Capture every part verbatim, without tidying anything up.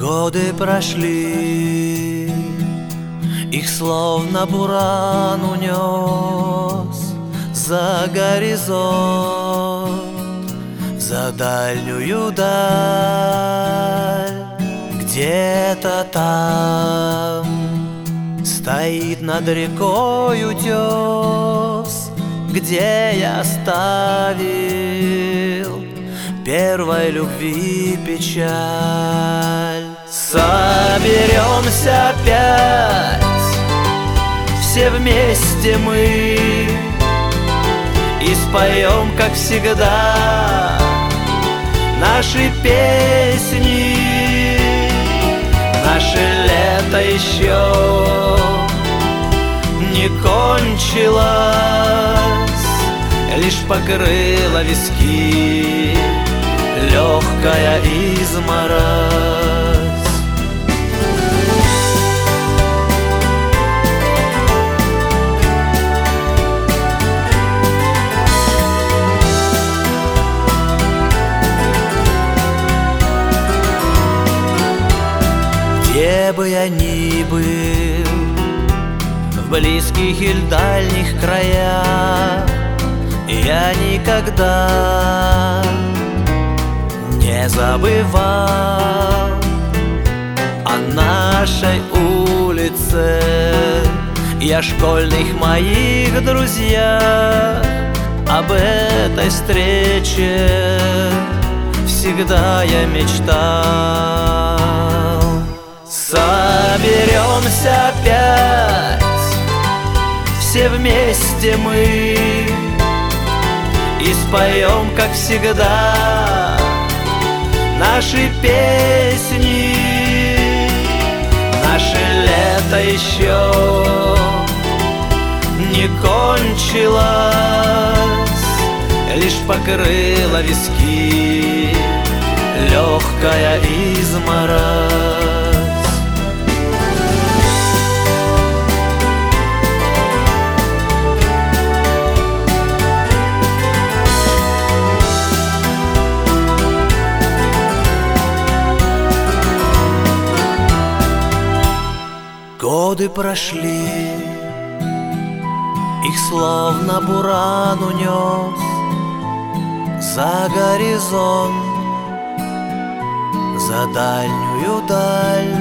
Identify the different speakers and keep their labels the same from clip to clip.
Speaker 1: Годы прошли, их словно буран унес за горизонт, за дальнюю даль. Где-то там стоит над рекой утес, где я оставил первой любви печаль. Соберемся опять, все вместе мы, и споем, как всегда, наши песни. Наше лето еще не кончилось, лишь покрыла виски легкая изморозь. Где бы я ни был, в близких или дальних краях, я никогда не забывал о нашей улице и о школьных моих друзьях. Об этой встрече всегда я мечтал. Соберемся опять, все вместе мы, и споем, как всегда, наши песни. Наше лето еще не кончилось, лишь покрыла виски легкая изморозь. Годы прошли, их словно буран унес за горизонт, за дальнюю даль.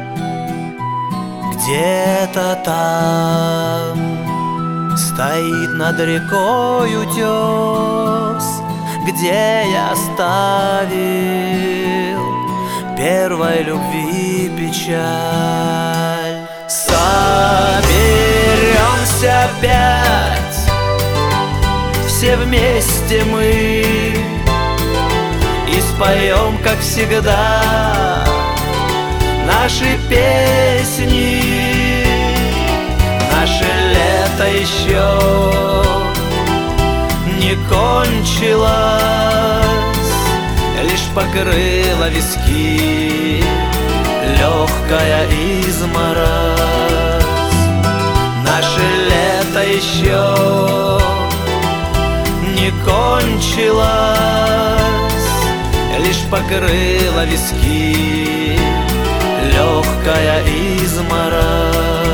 Speaker 1: Где-то там стоит над рекой утес, где я оставил первой любви печаль. Соберемся опять, все вместе мы, и споем, как всегда, наши песни. Наше лето еще не кончилось, лишь покрыла виски легкая изморозь. Наше лето еще не кончилось, лишь покрыла виски легкая изморозь.